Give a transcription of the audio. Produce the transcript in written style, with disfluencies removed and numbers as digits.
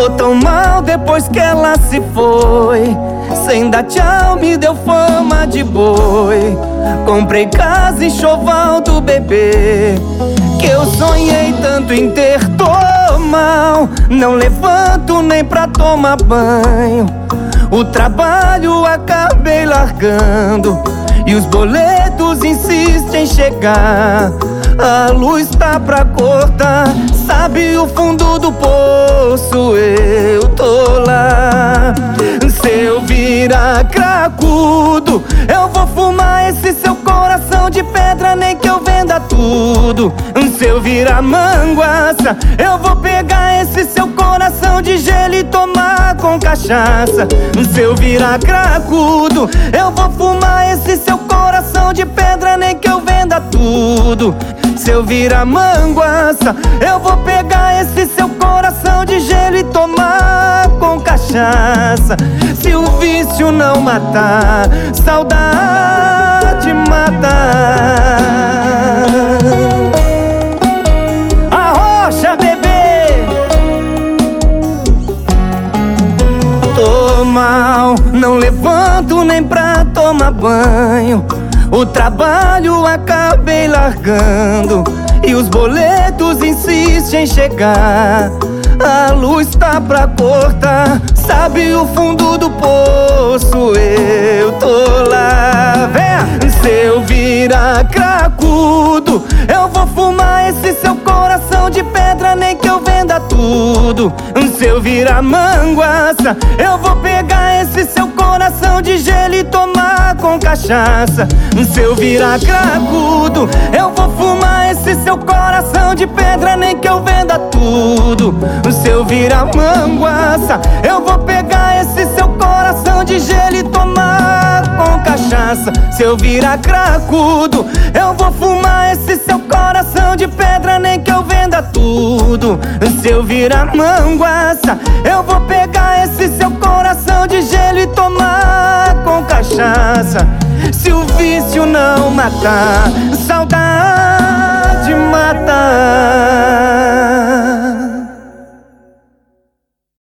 Tô tão mal depois que ela se foi. Sem dar tchau me deu fama de boi. Comprei casa e enxoval do bebê, que eu sonhei tanto em ter. Tô mal, não levanto nem pra tomar banho. O trabalho acabei largando e os boletos insistem em chegar. A luz tá pra cortar, sabe o fundo do poço, eu tô lá. Se eu virar cracudo, eu vou fumar esse seu coração de pedra, nem que eu venda tudo. Se eu virar manguaça, eu vou pegar esse seu coração de gelo e tomar com cachaça. Se eu virar cracudo, eu vou fumar esse seu coração de pedra, nem que eu venda tudo. Se eu virar manguaça, eu vou pegar esse seu coração de gelo e tomar com cachaça. Se o vício não matar, saudade mata. Arrocha, bebê. Tô mal, não levanto nem pra tomar banho. O trabalho acabei largando e os boletos insistem em chegar. A luz tá pra cortar, sabe o fundo do poço, eu tô lá. Vem! Se eu virar cracudo, eu vou fumar esse seu coração de pedra, nem que eu venda tudo. Se eu virar manguaça, eu vou pegar esse seu coração de gelo e tomar com cachaça. Se eu virar cracudo, eu vou fumar esse seu coração de pedra, nem que eu venda tudo. Se eu virar manguaça, eu vou pegar esse seu coração de gelo e tomar com cachaça. Se eu virar cracudo, eu vou fumar esse seu coração de pedra, nem que eu venda tudo. Se eu virar manguaça, eu vou pegar esse seu coração de gelo e tomar com cachaça. Se o vício não matar, saudade mata.